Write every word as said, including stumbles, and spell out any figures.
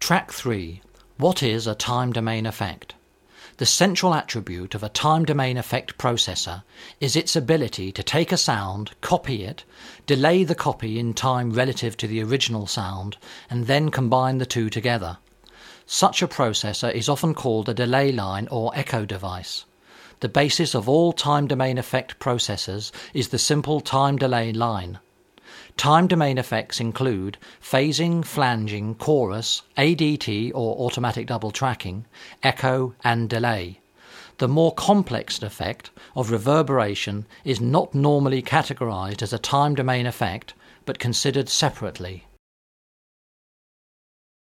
Track three. What is a time domain effect? The central attribute of a time domain effect processor is its ability to take a sound, copy it, delay the copy in time relative to the original sound, and then combine the two together. Such a processor is often called a delay line or echo device. The basis of all time domain effect processors is the simple time delay line. Time domain effects include phasing, flanging, chorus, A D T or automatic double tracking, echo and delay. The more complex effect of reverberation is not normally categorized as a time domain effect but considered separately.